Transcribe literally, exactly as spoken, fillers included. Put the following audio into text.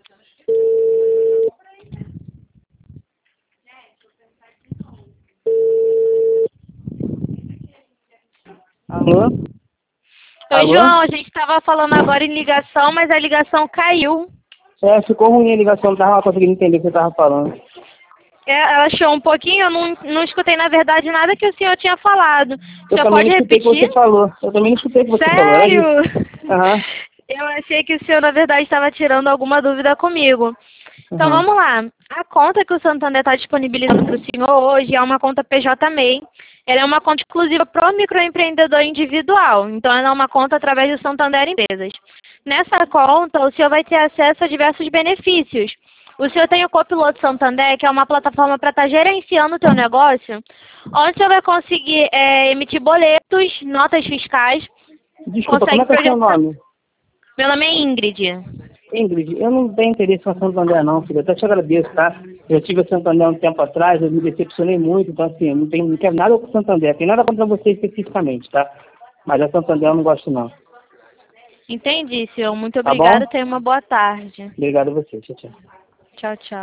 Alô? Oi, Alô? João, a gente estava falando agora em ligação, mas a ligação caiu. É, ficou ruim a ligação, não tava conseguindo entender o que você tava falando. É, ela achou um pouquinho, eu não, não escutei, na verdade, nada que o senhor tinha falado. O Eu senhor também pode não escutei o que repetir? você falou. Eu também não escutei o que você falou, era Sério? isso. Aham. Eu achei que o senhor, na verdade, estava tirando alguma dúvida comigo. Então, Uhum. vamos lá. A conta que o Santander está disponibilizando para o senhor hoje é uma conta P J M E I. Ela é uma conta exclusiva para o microempreendedor individual. Então, ela é uma conta através do Santander Empresas. Nessa conta, o senhor vai ter acesso a diversos benefícios. O senhor tem o Copiloto Santander, que é uma plataforma para estar gerenciando o teu negócio, onde o senhor vai conseguir é, emitir boletos, notas fiscais, Desculpa, como consegue é que é o seu projetar... nome? Meu nome é Ingrid. Ingrid, eu não tenho interesse em Santander não, filho. Eu até te agradeço, tá? Eu tive a Santander um tempo atrás, eu me decepcionei muito, então assim, eu não, tenho, não quero nada com Santander. Tem nada contra você especificamente, tá? Mas a Santander eu não gosto não. Entendi, senhor. Muito Tá bom? obrigada. Tenha uma boa tarde. Obrigado a você. Tchau, tchau. Tchau, tchau.